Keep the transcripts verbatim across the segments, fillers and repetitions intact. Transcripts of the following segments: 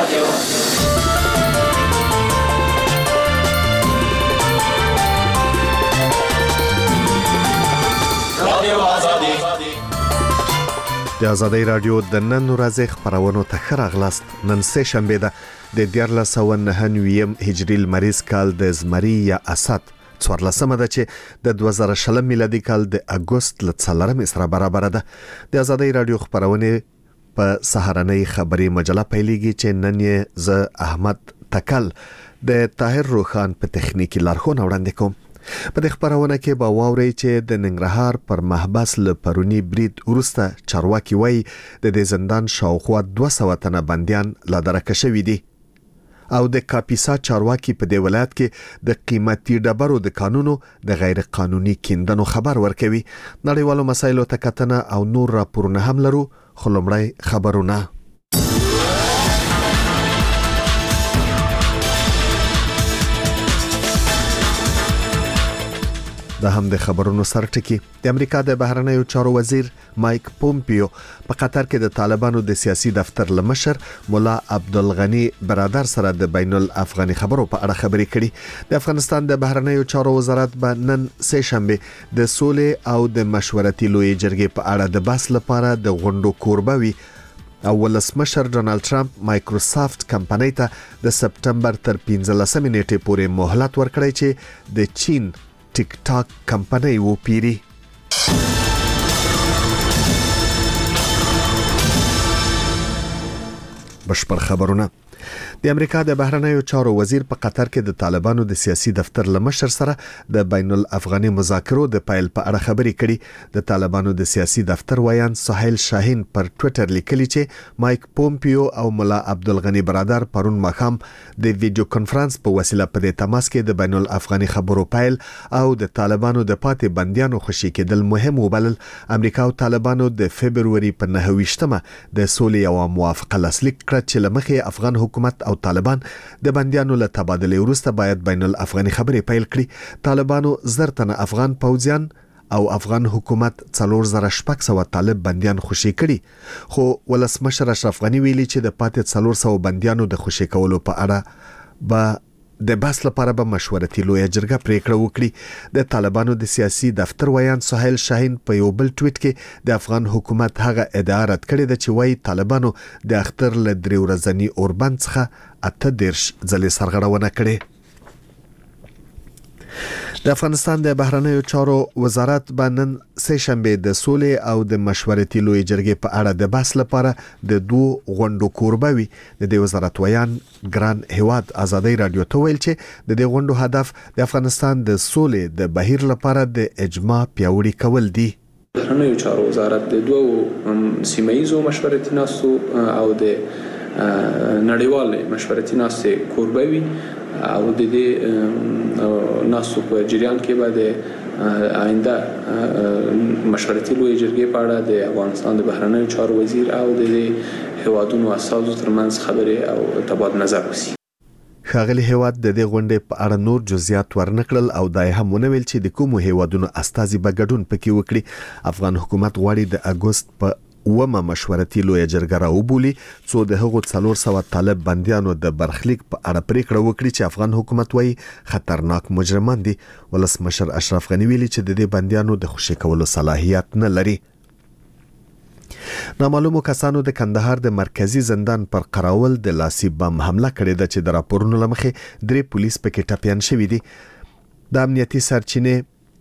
رادیو رادیو آزادي د آزادۍ رادیو د نن ورځې خبرونو ته ښه راغلاست. نن سه شنبه ده د دیارلس سوه نهه نوي هجري لمریز کال د زمري یا اسات څوارلسمه ده چې د دوه زره شلم میلادي کال د اګوست له څلورمې سره برابر ده. د آزادۍ رادیو خبرونه په سهارنۍ خبري مجله پیلېږي چې نن یې ز احمد تکل د طاهر روخان په تخنیکی لارښوونه وړاندې کوم. په دې خبرونه کې به واورئ چې د ننګرهار پر محبس له پرونی برید وروسته چارواکي وایي د دې زندان شاوخوا دوه سوه تنه بندیان لا درکه شوي دي او د کاپیسا چارواکي په دې ولایت کې د قیمتي ډبرو د قانونو د غیر قانوني کیندنو خبر ورکوي. نړیوالو مسایلو ته کتنه او نور راپورونه هم لرو، خو لومړی خبرونه. دا هم د خبرونو سرټکی. د امریکا د بهرنیو چارو وزیر مایک پومپیو په قطر کې د طالبانو د سیاسي دفتر لمشر مولا عبدالغنی برادر سره د بین الافغاني خبرو په اړه خبرې کړي. د افغانستان د بهرنیو چارو وزارت به نن سه شنبه د سولې او د مشورتي لوی جرګې په اړه د بحث لپاره د غونډو کوربه وي. او ولسمشر ډونالد ټرمپ مایکروسافت کمپنۍ ته د سپټمبر تر پنځلسمې نیټې پورې مهلت ورکړی چې د چین ټیک ټاک کمپنۍ وپیری. بشپړ خبرونه. د امریکا د بهرنیو چارو وزیر په قطر کې د طالبانو د سیاسي دفتر لمشر سره د بین الافغاني مذاکرو د پایل په اړه خبرې کړي. د طالبانو د سیاسي دفتر ویان سهیل شاهین پر ټوئیټر لیکلي چې مایک پومپیو او مولا عبدالغنی برادر پرون ماښام د ویډیو کانفرنس په وسیله په دې تماس کې د بین الافغاني خبرو پایل او د طالبانو د پاتې بندیانو خوشي کېدل مهم وبلل. امریکا او طالبانو د فبرवरी په نهه ویشتمه د سولې او موافقه لاسلیک کړ چې لمخې افغان حکومت او طالبان د بندیانو له تبادله وروسته باید بین الافغاني خبرې پیل کړي. طالبانو زر تنه افغان پوځیان او افغان حکومت څلور زره شپږ سوه طالب بندیان خوشي کړي، خو ولسمشر اشرف غنی ویلي چې د پاتې څلور سوه بندیانو د خوشي کولو په اړه به د بحث لپاره به مشورتي لوی جرګه پریکړه وکړي. د طالبانو د سیاسي دفتر ویان سهیل شاهین په یو بل ټویټ کې د افغان حکومت هغه ادعا رد کړې ده چې وایي طالبانو د اختر له درې ورځني اوربند څخه اته دېرش ځلې سرغړونه کړې. د افغانستان د بهرنیو چارو وزارت به نن سه شنبه د سولې او د مشورتي لوی جرګې په اړه د بحث لپاره د دوه غونډو کوربه وي. د دې وزارت ویان ګران هیواد آزادۍ رادیو ته ویل چې د دې غونډو هدف د افغانستان د سولې د بهیر لپاره د اجماع پیاوړي کول دي. بهرنیو چارو وزارت د دوه سیمه‌ایزو مشورتي ناستو او د نړیوال مشورتي ناستې کوربه وي او د دې ناسو په جریان کې به د آینده مشورتي لوی جرګې په اړه د افغانستان د بهرنیو چارو وزیر او د هیوادونو اساسو ترمنځ خبرې او تبادله نظر وشي. ښاغلي هیواد د دې غونډې په اړه نور جزئیات ورنکړل او دا هم ونویل چې د کومو هیوادونو استازي به ګډون پکې وکړي. افغان حکومت غواړي د اګوست په ومه مشورتي لوی جرګه راوبولي څو د هغو څلور سوه طالب بندیانو د برخلیک په اړه پریکړه وکړي چې افغان حکومت وایي خطرناک مجرمان دي. ولسمشر اشرف غنی ویلي چې د دې بندیانو د خوشي کولو صلاحیت نه لري. نامعلومو کسانو د کندهار د مرکزی زندان پر قراول د لاسي بم حمله کړې ده چې د راپورونو لمخې درې پولیس پکې ټپیان شوي دي. د امنیتي سرچینې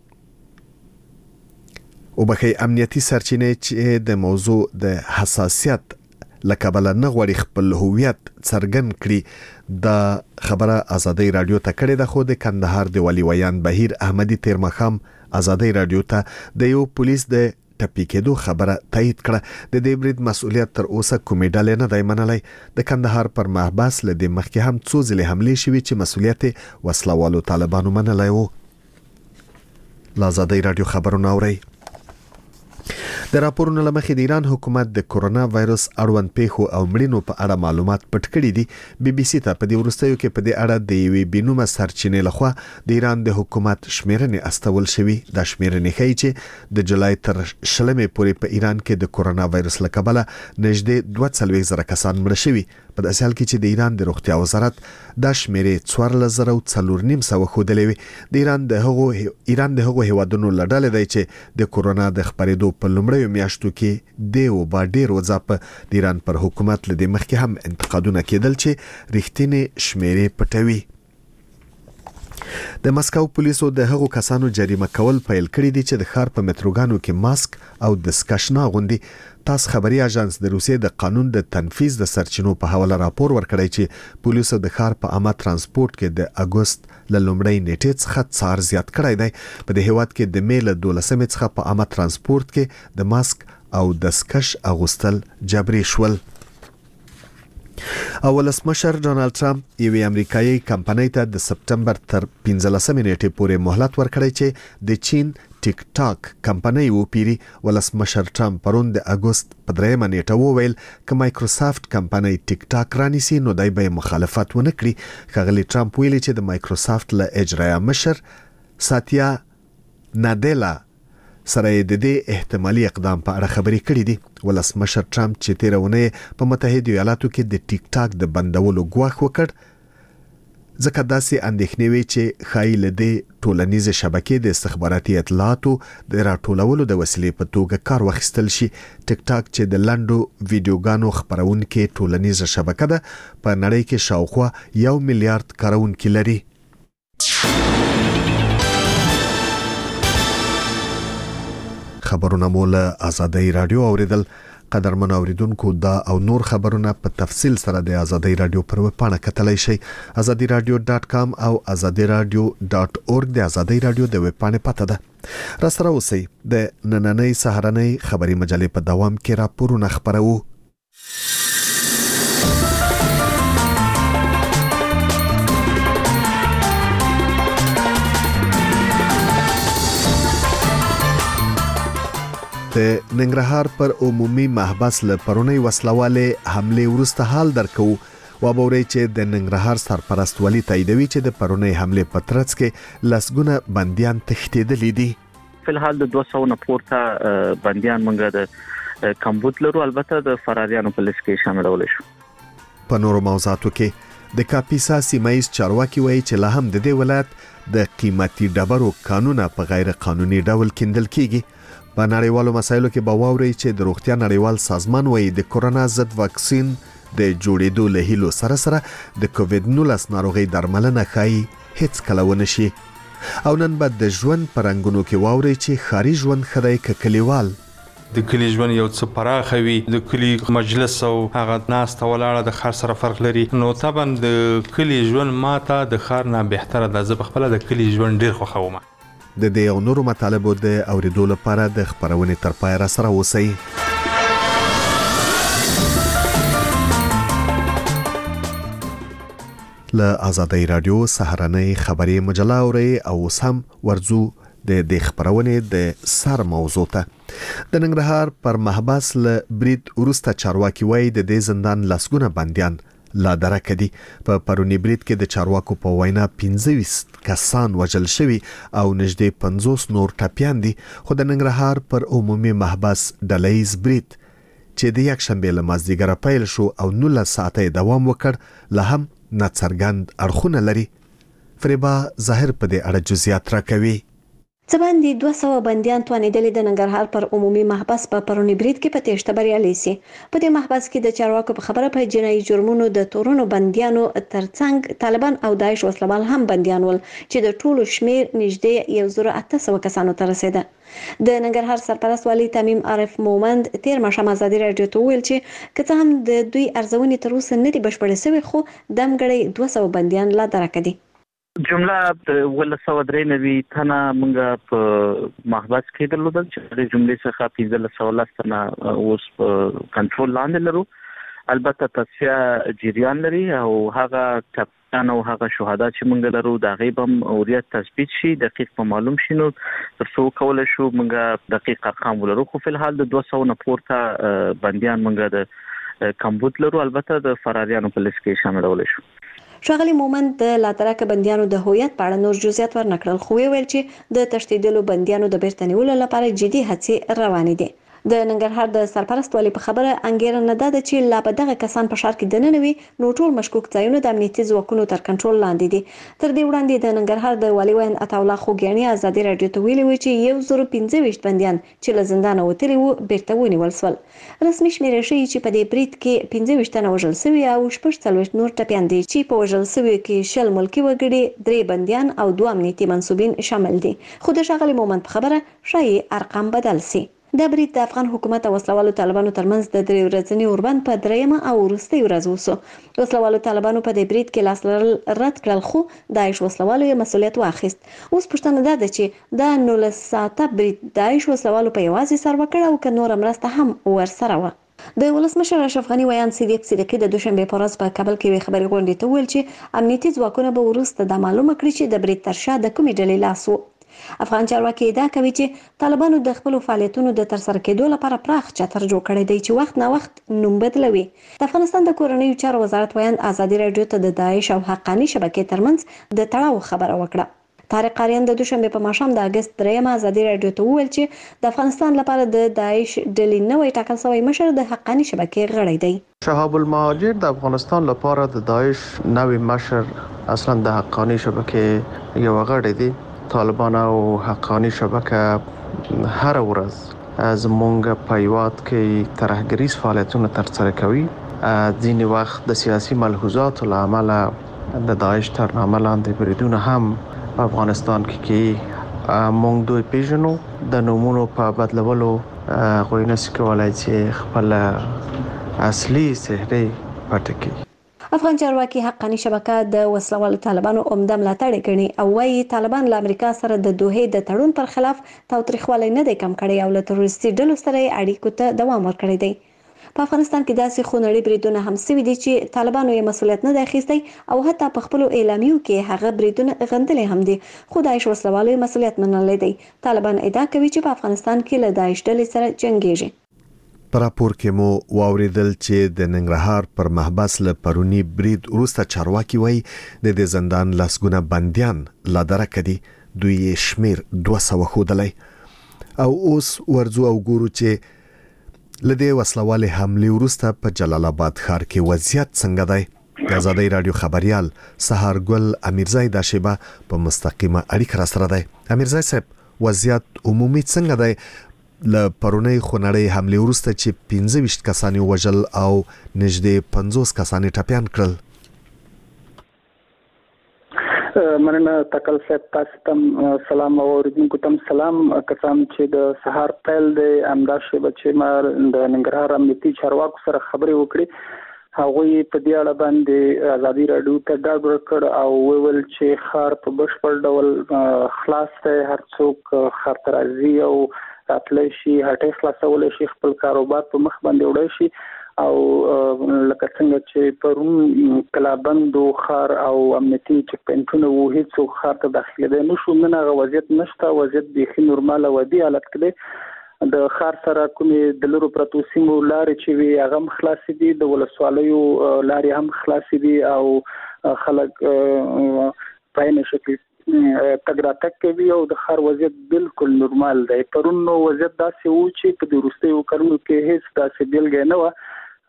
او بخي امنیتي سرچینې چې د موضوع د حساسیت لکبل نه غوړي خپل هویت څرګند کړي. د خبره آزادۍ رادیو ته کړې ده، خو د کندهار د ولی ویان بهیر احمدي تیرمخام آزادۍ رادیو ته د یو پولیس د ټپي کېدو خبره تایید کړه. د دې برید مسؤلیت تر اوسه کومې ډلې نه دی منلی. د کندهار پر محبس له دې مخکې هم څو ځلې حملې شوي چې مسؤلیت وسلوالو طالبانو منلی وو. آزادۍ رادیو خبرونه اورئ. د راپورونو لمخې د ایران حکومت د کورونا وایروس اړوند پیښو او مړینو په اړه معلومات پټ کړي دي. بي بي سي ته په دې وروستیو کې په دې اړه د یوې بینومه سرچینې لخوا د ایران د حکومت شمیرنې استول شوي. دا شمیرنې ښیي چې د جولای تر شلمې پورې په ایران کې د کورونا وایروس له کبله نږدې دوه څلوېښت زره کسان مړه شوي. په داسې حال کې چې د ایران د روغتیا وزارت دا شمیرې څوارلس زره څلور نیم سوه ښودلې وي. د ایران د هغو ایران د هغو هیوادونو له ډلې دی چې د کورونا د خپرېدو په لومړیو میاشتو کې د وبا ډېر وځاپه د ایران پر حکومت له دې مخکې هم انتقادونه کېدل چې رښتینې شمیرې پټوي. د مسکو پولیسو د هغو کسانو جریمه کول پیل کړی دي چې د ښار په متروګانو کې ماسک او دستکش نه اغوندي. تاس خبري اژانس د روسیې د قانون د تنفیذ د سرچینو په حواله راپور ورکړی چې پولیسو د ښار په عامه ترانسپورت کې د اګوست له لومړۍ نیټې څخه څار زیات کړی دی. په دې هیواد کې د مې له دولسمې څخه په عامه ترانسپورت کې د ماسک او دستکش اغوستل جبري شول. او ولسمشر ډونالد ټرمپ یوې امریکایي کمپنۍ ته د سپټمبر تر پنځلسمې نیټې پورې مهلت ورکړی چې د چین ټیک ټاک کمپنۍ وپیری. ولسمشر ټرمپ پرون د اګوست په دریمه نیټه وویل چې مایکروسافت کمپنۍ ټیک ټاک رانیسي نو دای به مخالفت ونه کړي. ښاغلي ټرمپ ویلي چې د مایکروسافت له اجرایه مشر ساتیا نادلا سره د دې احتمالي اقدام په اړه خبرې کړې دي. ولسمشر ټرمپ چې تیر اونۍ په متحده ایالاتو کې د ټیک ټاک د بندولو ګواښ وکړ ځکه داسې اندېښنې وي چې ښایي له دې ټولنیزې شبکې د استخباراتي اطلاعاتو د راټولولو د وسیلې په توګه کار واخیستل شي. ټیک ټاک چې د لنډو ویډیوګانو خپرونکې ټولنیزه شبکه ده په نړۍ کې شاوخوا یو میلیارډ کارونکي لري. خبرونه مو له آزادۍ رادیو اوریدل. قدرمن اوریدونکو دا او نور خبرونه په تفصیل سره د آزادۍ رادیو پر ویب پاڼه کتلای شئ. آزادۍ رادیو ډاټ کام او آزادۍ رادیو ډاټ اورګ د آزادۍ رادیو د ویب پاڼې پته ده. را سره اوسئ. د نننۍ سهارنۍ خبري مجلې په دوام کې راپورونه خپرو. د ننګرهار پر عمومي محبس له پرونی وسلواله حمله ورسته حال درکو. وابوري چې د ننګرهار سرپرست ولی تاییدوي چې د پرونی حمله په ترڅ کې لسګونه بنديان تښتېدلې دي. فلحال د دوه سوه نه پورته بنديان منګه د کمبود لرو، البته د فراریانو په لیست کې شاملول شو. په نورو موضوعاتو کې د کاپیسا سیمایز چارواکي وایي چې لا هم د دې ولایت د قیمتي ډبرو قانون په غیر قانوني ډول کیندل کیږي. په نړیوالو مسایلو کې به واوري چې د روغتیا نړیوال سازمان وایي د کورونا ضد واکسین د جوړېدو له هیلو سره سره د کووډ نولس ناروغي درملنه ښایي هیڅ کله ونه شي. او نن به د ژوند په رنګونو کې واوري چې ښاري ژوند ښه دی که کلیوال. د کلی ژوند یو څه پراخه وي، د کلی مجلس او هغه ناسته ولاړه د ښار سره فرق لري. نو طبعا د کلی ژوند ماته د ښار نه بهتره ده. زه په خپله د کلی ژوند ډېر خوښوم. د دې او نورو مطالبو د اوریدو لپاره د خبرونې تر پای را سره اوسئ. له آزادۍ رادیو سهارنۍ خبري مجله اوري او سم ورزو د د خبرونې د سر موضوع ته. د ننګرهار پر محبس له برید ورسته چارواکي وایي د دې زندان لسګونه بنديان لا درکه دي. په پرونی برید کې د چارواکو په وینا پنځه ویشت کسان وژل شوي او نږدې پنځوس نور ټپیان دي. خو د ننګرهار پر عمومي محبس ډلهیز برید چې د یکشنبې له مازدیګره پیل شو او نولس ساعته دوام وکړ لا هم ناڅرګند اړخونه لري. فریبا ظاهر په دې اړه جزئیات راکوي. څه باندې دوه سوه بندیان توانېدلي د ننګرهار پر عمومي محبس په پرونی برید کې په تېښته بریالي سي. په دې محبس کې د چارواکو په خبره په جنایي جرمونو د تورونو بندیانو ترڅنګ طالبان او داعش وسلوال هم بندیان ول چې د ټولو شمیر نږدې یو زره اته سوه کسانو ته رسیده. د ننګرهار سرپرست والي تمیم عارف مومند تیر ماښام آزادۍ رادیو ته وویل چې که څه هم د دوی ارزونې تر اوسه نه دي بشپړې شوې خو دمګړی دوه سوه بندیان لا درکه دي. جمله د ولس سوه درې نوي تنه موږ په محبس کې درلودل چې د جملې څخه پنځلس سوه لس تنه اوس په کنټرول لاندې لرو. البته تصفیه جریان لري او هغه کسان او هغه شهدا چې موږ لرو د غیبم اوریت تثبیت شي دقیق په معلوم شي نو ترڅو کول شو موږ دقیق ارقام ولرو خو په الحال د دوه سوه نه پورته بنديان موږ د کمبود لرو البته د فراریانو په لیست کې شاملول شو. ښاغلي مومند د لاترکه بنديانو د هویت په اړه نور جزئیات ورنکړل خو ویل چې د تشدیدلو بنديانو د بیرته نیولو لپاره جدي هڅې روانې دي. د ننګرهار د سرپرست والي په خبره انګیرنه ده چې لا به دغه کسان په ښار کې دننه وي نو ټول مشکوک ځایونه د امنیتي ځواکونو تر کنټرول لاندې دي. تر دې وړاندې د ننګرهار د والي وین عطاالله خوګیاني ازادي راډیو ته ویلي و چې یو زر پنځه ویشت بنديان چې له زندانه وتلي وو بیرته ونیول شول. رسمي شمیرې ښیي چې په دې برید کې پنځه ویشت تنه وژل شوي او شپږ څلوېښت نور ټپیان دي چې په وژل شویو کې شل ملکي وګړي درې بنديان او دوه امنیتي منصوبین شامل دي. خو د ښاغلي مومند په خبره ښایي ارقام بدل سي. دا برید د افغان حکومت او وسلوالو طالبانو ترمنځ د درې ورځني اوربند په دریمه او وروستۍ ورځ وشو. وسلوالو طالبانو په دې برید کې لاس لرل رد کړل خو داعش وسلوالو یې مسؤلیت واخیست. اوس پوښتنه ده چې دا نولس ساعته برید داعش وسلوالو په یوازې سر وکړ او که نوره مرسته هم ورسره وه. د ولسمشر اشرف غني ویان صدیق صدیقي د دوشنبه په ورځ په کابل کې خبري غونډې ته ویل چې امنیتي ځواکونه به وروسته د معلومه کړي چې د برید تر شا د کومې ډلې لاس و. افغان چارواکي ادعا کوي چې طالبانو د خپل فعالیتونو د ترسره کېدو لپاره پراخ چتر جوړ کړی دی چې وخت نه وخت نوم بدلوي. د افغانستان د کورنیو چارو وزارت ویان ازادي راډیو ته د داعش او حقاني شبکې ترمنځ د تړاو خبره وکړه. طارق قاریان د دوشنبه په ماښام د اگست درېیمه ازادي راډیو ته وویل چې د افغانستان لپاره د داعش ډلې نوې ټاکل شوی مشر د حقاني شبکې غړی دی. شهاب المهاجر د افغانستان لپاره د داعش نوې مشر اصلا د حقاني شبکې یو غړی دی. طالبان او حقانی شبکه هر ورځ زمونږ په هیواد کې ترهګریز فعالیتونه ترسره کوي. ځینې وخت د سیاسي ملحوظاتو له امله د داعش تر نامه لاندې بریدونه هم په افغانستان کې کوي. مونږ دوی پیژنو د نومونو په بدلولو غوښتنه نشي کولای چې خپل اصلي څهره پټ کړي. افغان چارواکي حقاني شبکه د وسلوالو طالبانو عمده ملاتړ کوي او وايي طالبان له امریکا سره د دوحې د تړون پر خلاف تاوتریخوالی نه دی کم کړی او له تروریستي ډلو سره اړیکو ته دوام ورکړی دی. په افغانستان کې داسې خونړي بریدونه هم شوي دي چې طالبانو یې مسؤلیت نه دی اخیستی او حتی په خپلو اعلامیو کې هغه بریدونه غندلي هم دي خو داعش وسلوالو یې مسؤلیت منلی دی. طالبان ادعا کوي چې په افغانستان کې له داعش ډلې سره جنګیږي. په راپور کې مو واوریدل چې د ننګرهار پر محبس له پرونی برید وروسته چارواکي وایي د دې زندان لسګونه بنديان لا درکه دي دوی شمیر دوه سوه ښودلی او اوس ورځو او ګورو چې له دې وسلوالې حملې وروسته په جلال آباد ښار کې وضعیت څنګه دی. د ازادۍ راډیو خبريال سهارګل امیرزای دا شیبه په مستقیمه اړیکه را سره دی. امیرزای صاحب وضعیت عمومي څنګه دی له پرونی خونړۍ حملې وروسته چې پنځه ویشت کسان وژل او نږدې پنځوس کسان ټپیان کړل؟ مننه تکل صاحب، تاسو ته سلام او اوریدونکو ته سلام. کسان چې د سهار پیل د امداد شیبه چې ما د ننګرهار امنیتي چارواکو سره خبرې وکړې هغوی په دې اړه باندې ازادي راډیو ته ډاډ ورکړ او ویل چې ښار په بشپړ ډول خلاص دی، هر څوک ښار ته راځي او راتلی شي، هټۍ خلاصولی شي، خپل کاروبار په مخ باندې وړی شي او لکه څنګه چې پرون کلابندو ښار او امنیتي چک پوینټونه وو هېڅوک ښار ته داخلېدی نه شو. نن هغه وضعیت نشته، وضعیت بیخي نورمال او عادي حالت کې دی. د ښار سره کومې د لرو پرتو سیمو لارې چې وي هغه هم خلاصې دي، د ولسوالیو لارې هم خلاصې دي او خلک په عین شکل تګ راتګ کوي او د ښار وضعیت بالکل نورمال دی. پرون نو وضعیت داسې و چې په د وروستیو کلونو کې هیڅ داسې بیلګه نه وه.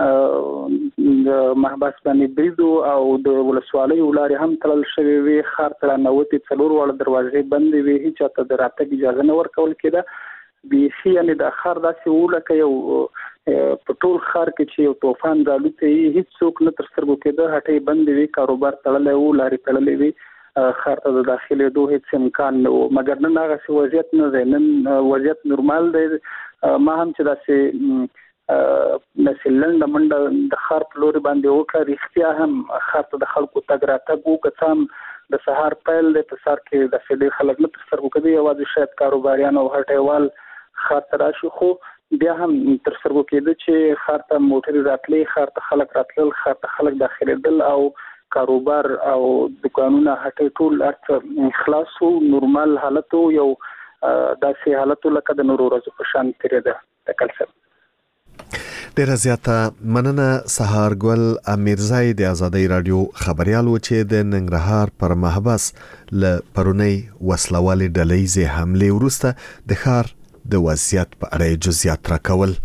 د محبس باندې برید او د ولسوالیو لارې هم تړل شوې وې، ښار ته راننوتې څلور واړه دروازې بندې وې، هېچا ته د راتګ اجازه نه ورکول کېده. بیخي یعنې دا ښار داسې و لکه یو په ټول ښار کې چې یو طوفان رالوتی هېڅوک نه تر سترګو کېده، هټۍ بندې وې، کاروبار تړلی و، لارې تړلې وې، ښار ته د داخلېدو هېڅ امکان نه و. مګر نن هغسې وضعیت نه دی، نن وضعیت نورمال دی. ما هم چې داسې داسې لنډه منډه د ښار په لورې باندې وکړه، رښتیا هم ښار ته د خلکو تګ راتګ و، که څه هم د سهار پیل دی، په سهار کې داسې ډېر خلک نه تر سترګو کوي، یوازې شاید کاروباریان او هټیوال ښار ته راشي، خو بیا هم تر سترګو کېده چې ښار ته موټرې راتلې، ښار ته خلک راتلل، ښار ته خلک داخلېدل او کاروبار او دکانونه هټې ټول ارڅ خلاص او نورمال حالت یو داسې حالت لکه د نورو ورځو په شان تیرېده تکل سره ډیر زیاته مننه. سهار ګل امیرزای د آزادۍ رادیو خبريال و چې د ننګرهار پر محبس ل پرونی وسلوالې ډلېزه حمله وروسته د ښار د وضعیت په اړه جزئیات راکول.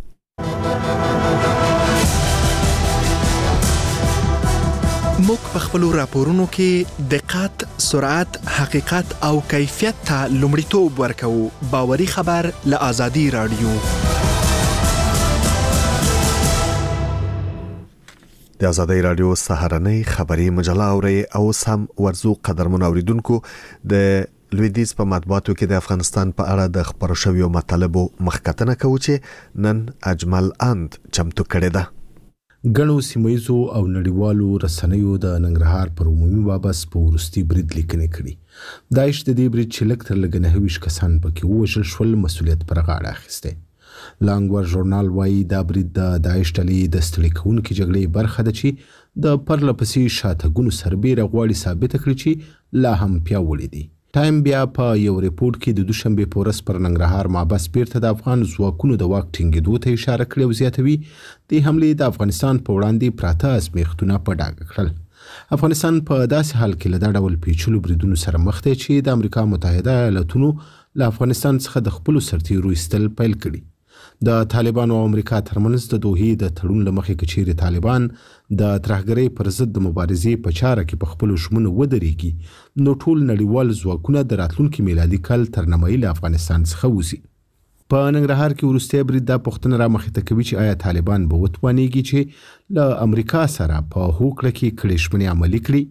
موږ په خپل راپورونو کې دقت، سرعت، حقیقت او کیفیت ته لومړیتوب ورکوو. باوري خبر له آزادۍ رادیو. د آزادۍ رادیو سهارنۍ خبري مجله اوري او سم ورزو قدرمن اوریدونکو د لویدیز په مطبوعاتو کې د افغانستان په اړه د خبرو شویو مطالبو مخکتنه کوي چې نن اجمل اند چمتو کړی ده. ګڼو سیمایزو او نړیوالو رسنیو د ننګرهار پر عمومي بابس په ورستي برید لیکنې کړي. داعش د دې برید چې لکتر لګنه هویش کسان پکې ووژل شول مسولیت پر غاړه اخیسته. لانګور ژورنال وايي دا برید د داعش ډلې د ستړي کوونکې جګړې برخه ده چې د پرله پسې شاتګونو سربېره غواړي ثابت کړي چې لا هم پیاوړي دي. ټایم بیا په یو ریپورت کې د دوشنبه په ورځ پر ننګرهار محبس بیرته د افغان ځواکونو د واک ټینګېدو ته اشاره کړې او زیاتوي د حملې د افغانستان په وړاندې پراته ازمیښتونه په ډاګه کړل. افغانستان په داسې حال کې له دا ډول پیچلو بریدونو سره مخ دی چې د امریکا متحده ایالاتونو له افغانستان څخه د خپلو سرتیرو ایستل پیل کړي. د طالبانو او امریکا ترمنځ د دوحې د تړون له مخې کچېرې طالبان د ترهګرۍ پر ضد د مبارزې په چاره کې په خپلو ژمنو ودرېږي نو ټول نړیوال ځواکونه د راتلونکي میلادي کال تر نیمایي له افغانستان څخه وځي. په ننګرهار کې وروستی برید دا پوښتنه رامخې ته کوي چې آیا طالبان به وتوانېږي چې له امریکا سره په هوکړه کې کړې ژمنې عملي کړي.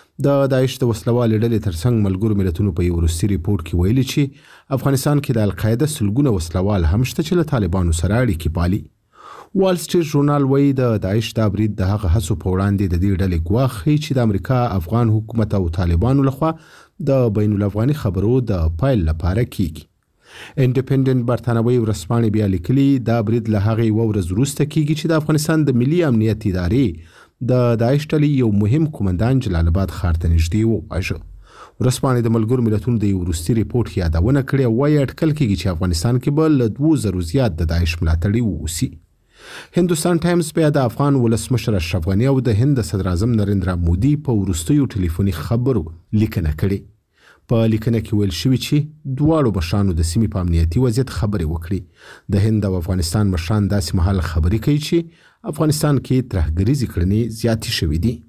د داعش د وسلوالې ډلې ترڅنګ ملګرو ملتونو په یو وروستي ریپورت کې ویلي چې افغانستان کې د القاعده سلګونه وسلوال هم شته چې له طالبانو سره اړیکې پالي. وال سټریټ ژورنال وایي د داعش دا برید د هغه هڅو په وړاندې د دې ډلې ګواښ ښیي چې د امریکا افغان حکومت او طالبانو لخوا د بین الافغاني خبرو د پایل لپاره کیږي. انډیپندنت برتانوي ورځپاڼې بیا لیکلي دا برید له هغې یوه ورځ وروسته کیږي چې د افغانستان د ملي امنیت ادارې د داعش ډلې یو مهم قومندان جلال آباد ښار ته نږدې وواژه. ورځپاڼې د ملګرو ملتونو د یو وروستي ریپورت یادونه کړې او وایي اټکل کېږي چې افغانستان کې به له دوو زرو زیات د داعش ملاتړي واوسي. هندوستان ټایمز بیا د افغان ولسمشر اشرف غني او د هند صدر اعظم نریندرا مودي په وروستیو ټلیفوني خبرو لیکنه کړې. په لیکنه کې ویل شوي چې دواړو مشرانو د سیمې په امنیتي وضعیت خبرې وکړي. د هند او افغانستان مشران داسې مهال خبرې کوي چې افغانستان کې ترهګریزې کړنې زیاتې شوې دي.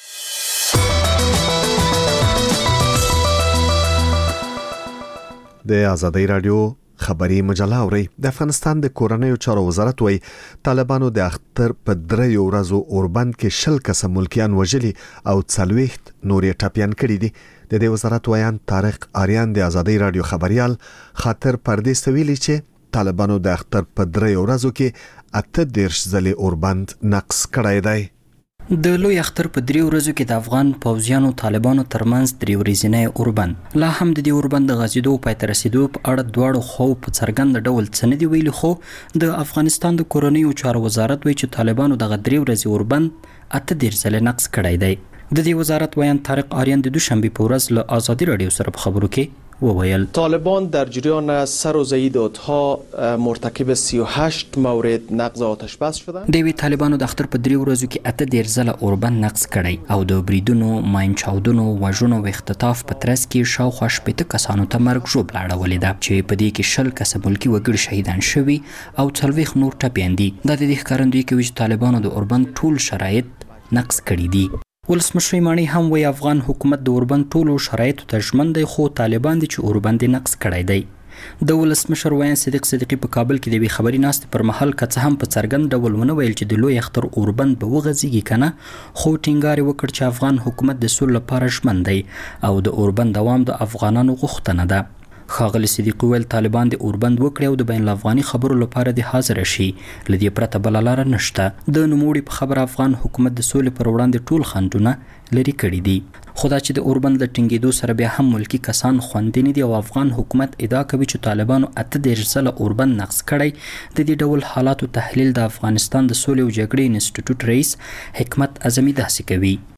د آزادۍ رادیو خبري مجله اوري. د افغانستان د کورنیو چارو وزارت وایي طالبانو د اختر په دریو ورځو اوربند کې شل کسه ملکیان وژلي او څلوېښت نورې ټپیان کړي دي. د دې وزارت ویان طارق آریان د آزادۍ رادیو خبريال خاطر پردیس ویلي چې طالبانو د اختر په دریو ورځو کې اته دیرش ځلې اوربند نقص کړی دی. د لوی اختر په دریو ورځو کې د افغان پوځیانو طالبانو ترمنځ درې ورځنی اوربند لا هم د دې اوربند د غځېدو پای ته رسېدو په اړه دواړو خو په څرګند ډول څه نه دي ویلي، خو د افغانستان د کورنیو چارو وزارت وایي چې طالبانو دغه درې ورځې اوربند اته دیرش ځلې نقص کړی دی. د دې وزارت ویان طارق آریان د دوشنبه په ورځ له آزادۍ رادیو سره په خبرو کې وویل طالبان در جریان سر و زیداتها مرتکب سی و هشت مورد نقض آتش بس شدند. د وی طالبانو د اختر په درې ورځو کې اته دیرش ځله اوربند نقض کړی او د بریدونو، ماین چاودنو، وژنو او اختطاف په ترڅ کې شاوخوا شپېته کسانو ته مرګ ژوبله اړولې ده چې په دې کې شل کسه ملکي وګړي شهیدان شوي او څلوېښت نور ټپیان دي. دا د دې ښکارندویي کوي چې طالبانو د اوربند ټول شرایط نقض کړي دي. ولسمشر مانی هم وی افغان حکومت د اوربند ټولو شرایطو ته ژمن دی، خو طالبان دي چې اوربند نقض کړی دی. د ولسمشر ویان صدیق صدیقی په کابل کې د وی خبري ناستې پر مهال که څه هم په څرګند ډول ونه ویل چې د لوی اختر اوربند به وغځېږي کنه، خو ټینګار وکړ چې افغان حکومت د سولې لپاره ژمن دی او د اوربند دوام د افغانانو غوښتنه ده. ښاغلي صدیقي ویل طالبان د اوربند وکړي او د بین الافغاني خبرو لپاره د حاضر شي، لدې پرته بل لاره نشته. د نوموړي په خبره افغان حکومت د سولې پر وړاندې ټول خنډونه لري کړي دي، خو دا چې د اوربند له ټینګېدو سره بیا هم ملکي کسان خوندي نه دي او افغان حکومت ادعا کوي چې طالبانو اته دیرش ځله اوربند نقض کړی. د دې ډول حالاتو تحلیل د افغانستان د سولې او جګړې انسټیټیوټ رئیس حکمت اعظمي داسې کوي.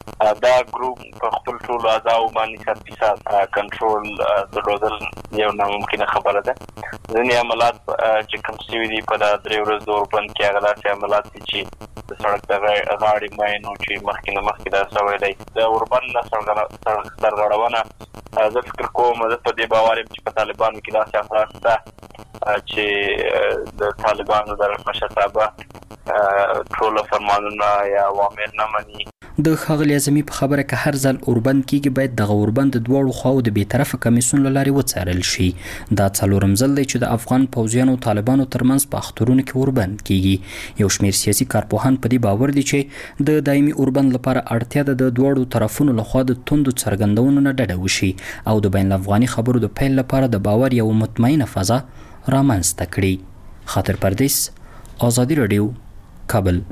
دا ګروپ په خپل ټول اعضاء باندې صد فیصد کنټرول درلودل یو ناممکنه خبره ده. ځینې عملات چې کوم شوي دي په دا درې ورځو د اوربند کې هغه داسې عملات دي چې د سړک د غاړې ماینو چې مخکې نه مخکې دا سوی دی د اوربند نه سرغړونه. زه فکر کوم زه په دې باور یم چې په طالبانو کې داسې افراد شته چې د طالبانو د مشرتابه ټول فرمانونه یا اوامر نه مني. د ښاغلي اعظمي په خبره که هر ځل اوربند کېږي باید دغه اوربند د دواړو خواو د بېطرفه کمیسیون له لارې وڅارل شي. دا څلورم ځل دی چې د افغان پوځیانو او طالبانو ترمنځ په اخترونو کې اوربند کېږي. یو شمېر سیاسي کارپوهان په دې باور دي چې د دایمي اوربند لپاره اړتیا ده د دواړو طرفونو لخوا د توندو څرګندونو نه ډډه وشي او د بین الافغاني خبرو د پیل لپاره د باور یو مطمئنه فضا رامنځته کړي. خاطر پردیس، آزادي راډیو، کابل.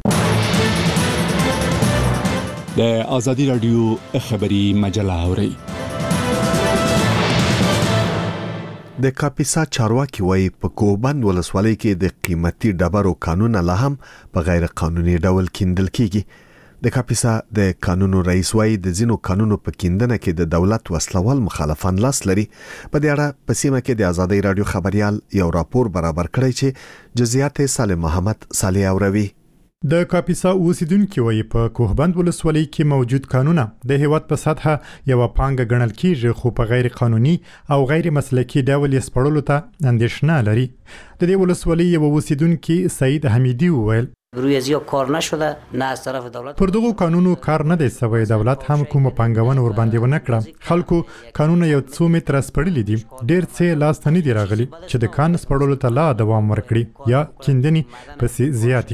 د آزادي راډیو خبري مجله اورئ. د کاپیسا چارواکي وایي په کوهبند ولسوالۍ کې د قیمتي ډبرو کانونه لا هم په غیر قانوني ډول کیندل کیږي. د کاپیسا د قانونو رئیس وایي د ځینو قانونو په کیندنه کې د دولت وسلوال مخالفان لاس لري. په دې اړه په سیمه کې د آزادي راډیو خبريال یو راپور برابر کړی چې جزئیات سالم محمد صالح اوروي. د کاپیسا اوسیدونکو وایي په کوهبند ولسوالۍ کې موجود قانونه د هیواد په سطحه یو پانګه ګڼل کیږي خو په غیر قانوني او غیر مسلکي ډول یې سپړلو ته اندېښنه لري. د دې ولسوالۍ یو اوسیدونکو سعید حمیدی وویل روی ازیا کار نشده نه از طرف دولت پر دغه قانونو کار نه دی سوی. دولت هم کوم پنګونه ور باندې ونه کړه. خلکو قانون یو څو متر سپړلې دي. ډېر څه لاس ته نه دی راغلي چې د کان سپړلو ته لا دوام ورکړي یا کیندنی پسې زیات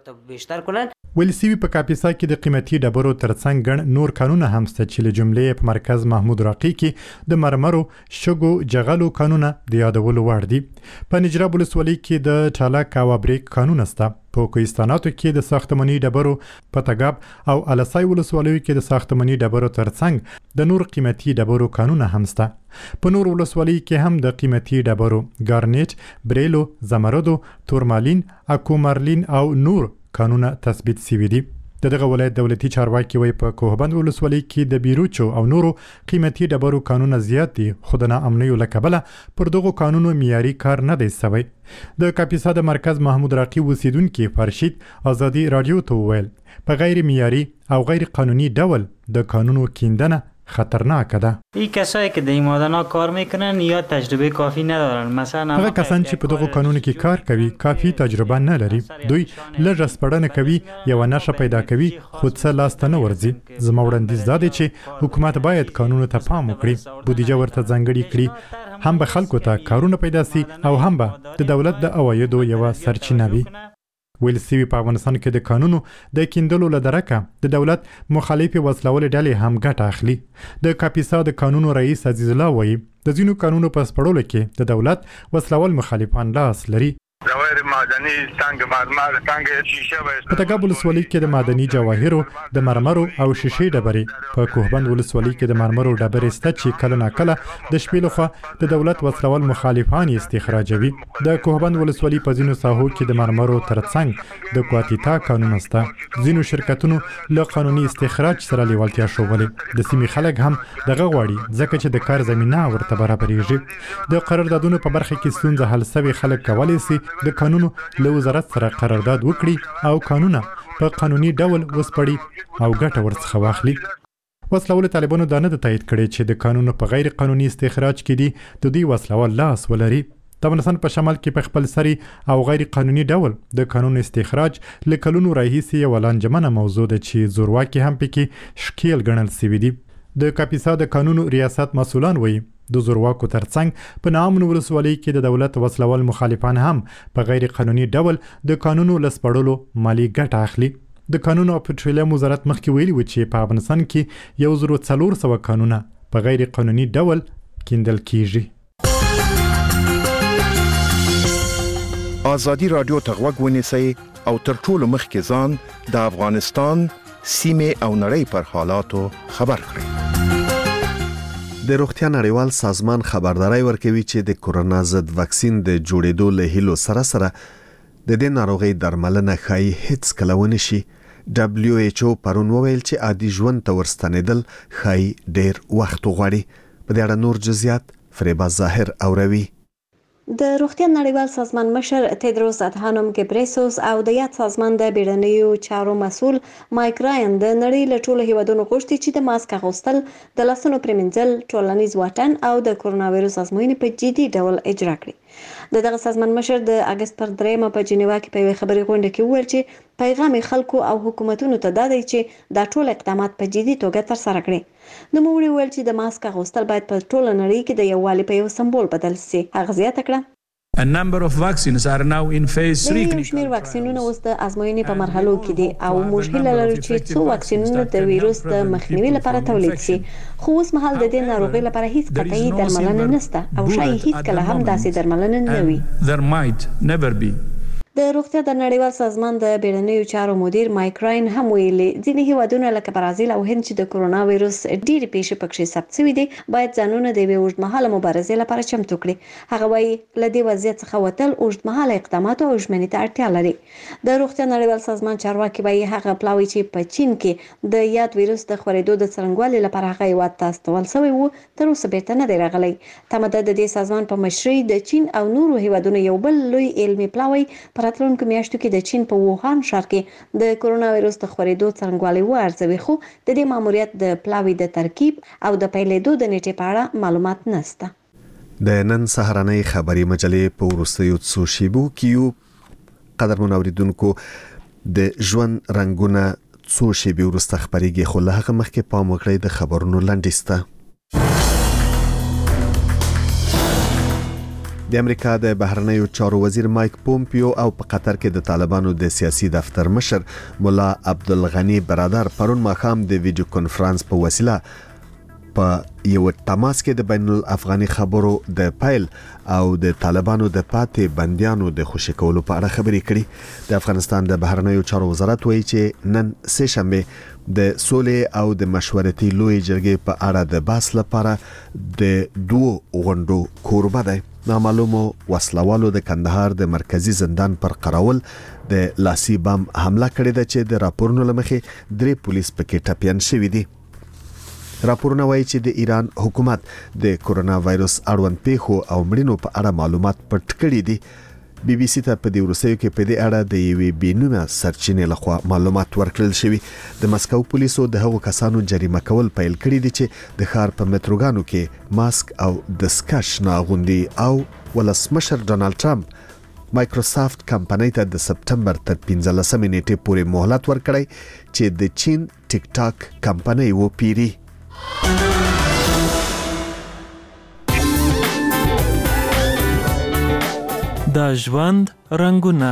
کړي. ولسی په کاپیسا کې د قیمتي ډبرو ترڅنګ ګڼ نور قانونه هم ست چې له جملې په مرکز محمود راقي کې د مرمرو شګو جغلو قانونه د یادولو وړ دي. په نجراب ولسوالۍ کې د ټالاک او بریک قانون سته. په کوهستاناتو کې د ساختماني ډبرو پتاګاب او الاسای ولسوالیو کې د ساختماني ډبرو ترڅنګ د نور قیمتي ډبرو قانون هم سته. په نور ولسوالۍ کې هم د قیمتي ډبرو ګارنیټ، بریلو، زمردو، تورمالین، اکومارلین او نور قانون تثبیت شوي دي. د دغه ولایت دولتي چارواکي وایي په کوهبند ولسوالۍ کې د بیروچو او نورو قیمتي ډبرو قانون زیات دي خو د ناامنیو له کبله پر دغو قانونو معیاري کار نه دی سوی. د کاپیسا د مرکز محمود راقي اوسیدونکي فرشید آزادي راډیو ته وویل په غیر معیاري او غیر قانونی ډول د قانونو کیندنه خطرناک ده. این کسایی که در این معادنا کار میکنن یا تجربه کافی ندارن. مثلا هغه کسان چې په دغه قانون کې کار کوي کافی تجربه نه لري. دوی لږ سپړنه کوي یو نشه پیدا کوي خو څه لاس ته نه ورځي. زما وړاندیز دا دی چې حکومت باید قانون ته پام وکړي، بودیجه ورته ځانګړې کړي، هم به خلکو ته کارونه پیدا سي او هم به د دولت د عوایدو یو سرچینه وي. ویل سوي په افغانستان کې د قانونو د کیندلو له درکه د دولت مخالفې وسلوالې ډلې هم ګټه اخلي. د کاپیسا د قانونو رئیس عزیز الله وایي د ځینو قانونو په سپړلو کې د دولت وسلوال مخالفان لاس لري. جواهر معدني څنګه مرمر څنګه شیشه په تګاب ولسوالۍ کې د معدني جواهرو د مرمرو او شیشې ډبرې په کوهبند ولسوالۍ کې د مرمرو ډبرې سته چې کله ناکله د شپې لخوا د دولت وسلوال مخالفان استخراجوي. د کوهبند ولسوالۍ په ځینو ساحو کې د مرمرو ترڅنګ د کواتیتا قانون سته. ځینو شرکتونو له قانوني استخراج سره لیوالتیا ښودلې. د سیمې خلک هم دغه غواړي ځکه چې د کار زمینه ورته برابرېږي. د قراردادونو په برخه کې ستونزه حل سوي خلک کولی سي د قانونو له وزارت سره قرارداد وکړي او قانونه په قانوني ډول وسپړي او ګټه ورڅخه واخلي. وسلوال طالبانو دا نه تایید کړي چې د قانونو په غیر قانوني استخراج کې دي د دوی وسلوال لاس ولري. د افغانستان په شمال کې په خپل سری او غیر قانوني ډول د قانون استخراج له کلونو راهیسې یو لانجمنه موضوع ده چې زورواکي هم پکې شکیل ګڼل سوي دي. د کاپیسا د قانونو ریاست مسؤلان وایي د زورواکو ترڅنګ په ناامن ولسوالۍ کې د دولت وسلوال مخالفان هم په غیر قانوني ډول د قانونو له سپړلو مالي ګټه اخلي. د قانونو او پټرولیم وزارت مخکې ویلي و چې په افغانستان کې یو زر څلور سوه قانونه په غیر قانوني ډول کیندل کیږي. آزادي راډیو ته غوږ ونیسئ او تر ټولو مخکې ځان د افغانستان سیمې او نړۍ پر حالاتو خبر کړئ. د روغتیا نړیوال سازمان خبرداري ورکوي چې د کورونا ضد واکسین د جوړېدو له هیلو سره سره د دې ناروغي درملنه ښایي هیڅ کله ونه شي دبلیو ایچ او پرون وویل چې عادي ژوند ته ورستنېدل ښایي ډېر وخت وغواړي. په دې اړه نور جزئیات فریبا ظاهر اوروي. د روغتیا نړیوال سازمان مشر تیدروس ادهانوم ګبریسوس او د یاد سازمان د بیړنیو چارو مسول مایک راین د نړۍ له ټولو هیوادونو غوښتي چې د ماسک اغوستل، د لاسونو پریمنځل، ټولنیز واټن او د کرونا وایروس ازموینې په جدي ډول اجرا کړي. د دغه سازمان مشر د اگست پر دریمه په جنیوا کې په یوه خبري غونډه کې وویل چې پیغام خلکو او حکومتونو ته دا دی چې دا ټول اقدامات په جدي توګه ترسره کړي. نوموړي وویل چې د ماسک اغوستل باید په ټوله نړۍ کې د یووالي په یو سمبول بدل شي. هغه زیاته کړه A number of vaccines are now in phase three. د یو شمېر واکسینونه اوس د ازموینې په مرحلو کې دي او موږ هیله لرو چې څو واکسینونه د ویروس د مخنیوي لپاره تولید شي. خو اوس مهال د دې ناروغۍ لپاره هیڅ قطعي درملنه نشته او شاید هیڅ کله هم داسې درملنه نه وي. There might never be. د روغتیا د نړیوال سازمان د بیړنیو چارو مدیر مایک راین هم ویلي ځینې هیوادونه لکه برازیل او هند چې د کرونا وایروس ډېرې پیښې پکې ثبت شوي دي باید ځانونه د یوې اوږدمهاله مبارزې لپاره چمتو کړي. هغه وایي له دې وضعیت څخه وتل اوږدمهاله اقداماتو او ژمنې ته اړتیا لري. د روغتیا نړیوال سازمان چارواکي وایي هغه پلاوی چې په چین کې د یاد وایروس د خورېدو د څرنګوالي لپاره هغه هیواد ته استول شوی و تر اوسه بیرته نه دی راغلی. تمه ده د دې سازمان په مشرۍ د چین او نورو هیوادونو یو بل لوی علمي پلاوی په راتلونکو میاشتو کې د چین په ووهان ښار کې د کرونا وایروس د خورېدو څرنګوالی وارزوي، خو د دې ماموریت د پلاوي د ترکیب او د پیلېدو د نیټې په اړه معلومات نشته. د نن سهارنۍ خبري مجلې په وروستیو څو شیبو کې یو قدرمن اوریدونکو د ژوند رنګونه څو شیبې وروسته خبرېږي، خو له هغه مخکې پام وکړئ د خبرونو لنډیسته. د امریکا د بهرنیو چارو وزیر مایک پومپیو او په قطر کې د طالبانو د سیاسي دفتر مشر مولا عبدالغنی برادر پرون ماښام د ویډیو کنفرانس په وسیله په یو تماس کې د بین الافغاني خبرو د پیل او د طالبانو د پاتې بندیانو د خوشی کولو په اړه خبرې کړي. د افغانستان د بهرنیو چارو وزارت وایي چې نن سه شنبه د سولې او د مشورتي لوی جرګې په اړه د بحث لپاره د دوه غونډو کوربه دی. نامعلومو وسلوالو د کندهار د مرکزی زندان پر قراول د لاسي بم حمله کړې ده چې د راپورونو لمخې درې پولیس پکې ټپيان شوي دي. راپورونه وایي چې د ایران حکومت د کرونا وایروس اړوند پیښو او مړینو په اړه معلومات پټ کړي دي. بي بي سي ته په دې وروستیو کې په دې اړه د یوې بینونه سرچینې لخوا معلومات ورکړل شوي. د مسکو پولیسو د هغو کسانو جریمه کول پیل کړي دي چې د ښار په متروګانو کې ماسک او دستکش نه اغوندي او ولسمشر ډونالد ټرمپ مایکروسافت کمپنۍ ته د سپټمبر تر پنځلسمې نیټې پورې مهلت ورکړی چې د چین ټیک ټاک کمپنۍ وپیري. د ژوند رنګونه.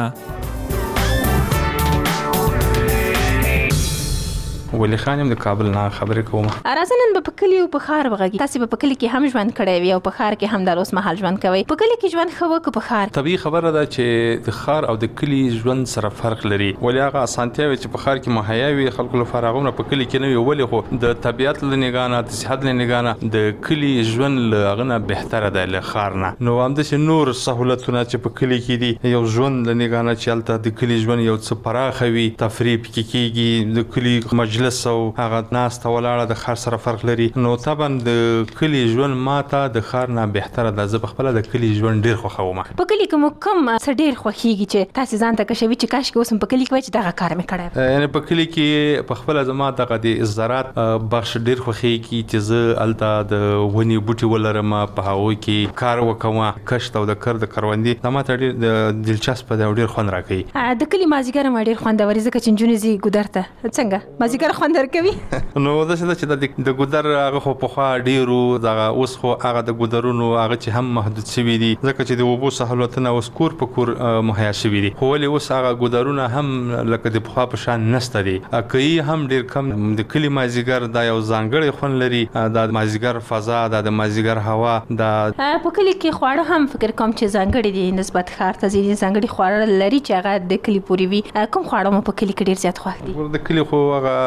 ولی خانم د کابل نه خبرې کوم. راځنن په کلی او په ښار وغږی. تاسو په کلی کې هم ژوند کړی وي او په ښار کې هم د اوس مهال ژوند کوي. په کلی کې ژوند خو کو په ښار. طبيعي خبره ده چې د ښار او د کلی ژوند سره فرق لري. ولی هغه اسانتیا وي چې په ښار کې مهیا وي خلکو لپاره هغه په کلی کې نه وي. ولی خو د طبيعت له نگانه د صحت له نگانه د کلی ژوند له غنه بهتره ده له ښار نه. نو هم د نور سہولتونه چې په کلی کې دي یو ژوند له نگانه چې الته د کلی ژوند یو څه پراخه وي، تفریح کې کیږي، د کلی مجلس او هغه ناس ته ولاړه د ښار سره فرق لري. نو طبعا د کلی ژوند ماته د ښار نه بهتره ده. زه خپل د کلی ژوند ډیر خوښوم. په کلی کې مو کوم څه ډیر خوښیږي چې تاسو ځان ته کښوي چې کاش کې اوس په کلی کې وای چې دغه کار مې کړی. یعنی په کلی کې په خپل زما دغه د زراعت بخش ډیر خوښیږي چې زه الته د ونی بوټي ولرم، په هغه کې کار وکوم، کښت او د کار د کروندې دا ماته ډیر دلچسپ ده او ډیر خوند راکوي. د کلی مازیګر ما ډیر خوند وري ځکه چې جنونی زی ګودر ته څنګه مازیګر خوند ورکوي. نو دا چې د ګودر هغه خو په خوا ډیرو دغه اوس خو هغه د ګودرونو هغه چې هم محدود شوي دي ځکه چې د اوبو سهولتونه اوس کور په کور مهیا شوي دي. خو ولې اوس هغه ګودرونه هم لکه د پخوا په شان نشته دي. کوي هم ډیر کم. د کلی مازیګر دا یو ځانګړی خوند لري. د مازیګر فضا، د مازیګر هوا، د په کلی کې خواړه هم فکر کوم چې ځانګړي دي نسبت ښار ته ځینې ځانګړي خواړه لري چې هغه د کلی پورې وي. کوم خواړه مو په کلی کې ډیر زیات خوښ دي؟ د کلی خو هغه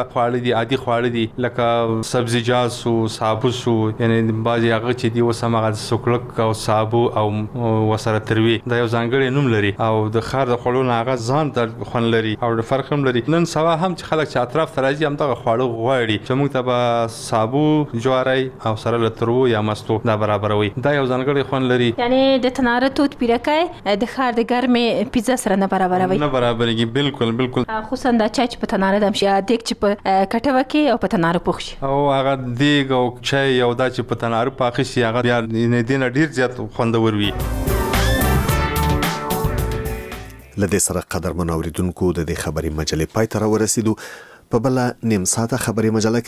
خواړه دي عادي خواړه دي لکه سبزیجات سو صابو سو یعنی بعضی هغه چې دی وسمغه سوکلک او صابو او وسره تروي دا یو ځانګړی نوم لري او د خار د خړو نه هغه ځان د خون لري او د فرق هم لري. نن سبا هم چې خلک چې اطراف ته راځي هم دغه خواړه غواړي چې موږ ته به صابو جواری او سره لترو یا مستو دا برابروي. دا یو ځانګړی خون لري. یعنی د تناره توت پیرکای د خار د ګرمې پیزا سره نه برابروي. نه برابرېږي. بالکل بالکل. خصوصا دا چای چې په تناره دم شي دیګ چې په کټوه کې او په تناره پوښ شي او هغه دیګ او چای او دا چې په تناره پاخه شي هغه بیا نه دینه ډیر زیات خوندور وي. لدې سره قدر منوریدونکو د دې خبري مجلې پای ته ورسېدو. په بل نیم ساعته خبري مجله